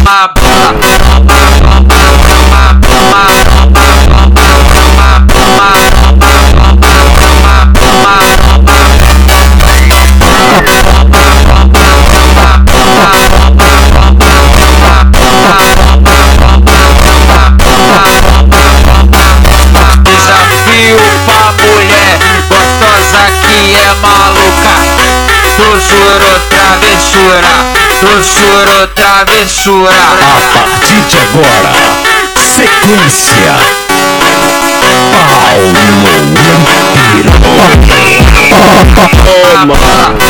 Desafio pra mulher gostosa que é maluca. Doçura, travessura, doçura, travessura. A partir de agora, sequência Paulo Lampião.